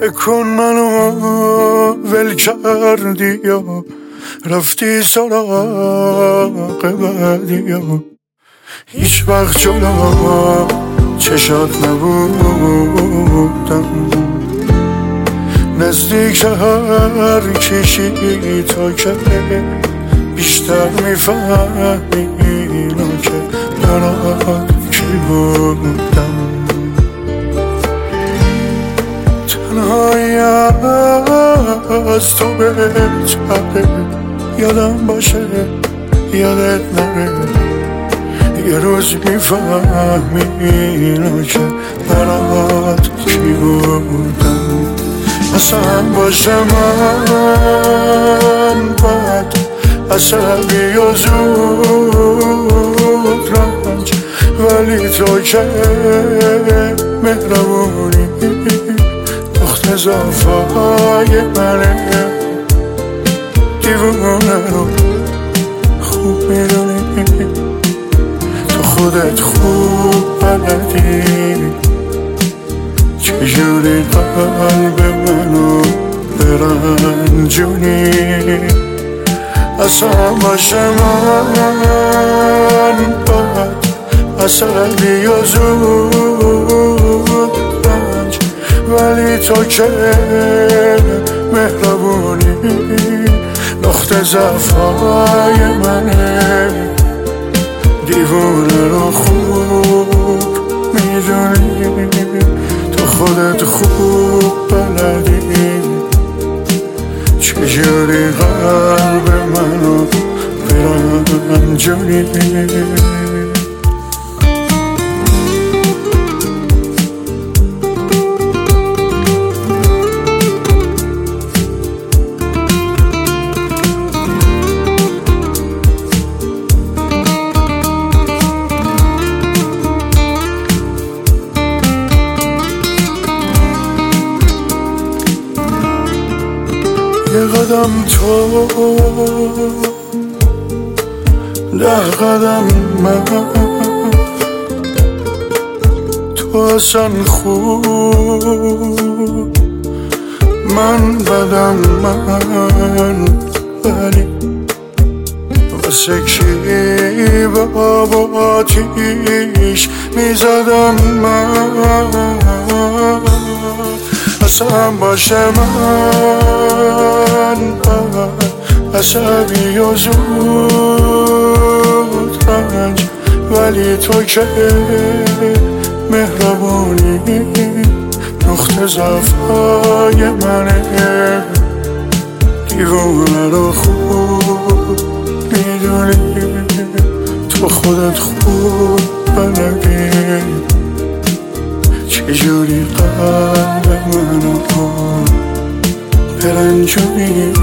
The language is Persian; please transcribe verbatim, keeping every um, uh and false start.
بکن منو ول کردی یا رفتی سراغ بعدی یا هیچ وقت جلو چشات نبودم نزدیک هر کشی تا که بیشتر میفهمی اینو که برات کی بودم تنهایی از تو بهتره یادم باشه یادت نره یه روز میفهمی اینو که برات کی بودم اصلا باشه من بد عصبی و زود رنج ولی تو که مهربونی دخت اضافه منه دیوونه رو خوب میدونی تو خودت خوب بلدی چجوری قلب منو برنجونی اصلا باشه من بد عصبی و زود رنج ولی تو که مهربونی نقطه ضعفای منه دیوونه رو خوب میدونی تو خودت خوب بلدی چجوری قلب منو برنجونی یه قدم تو ده قدم من تو اصلا خوب من بدم من ولی واسه کی به آب و آتیش میزدم من اصلا باشه من عصبی و زود رنج ولی تو که مهربونی نقطه ضعفای منه دیوونه رو خوب میدونی تو خودت خوب بلدی چجوری قلب منو برنجونی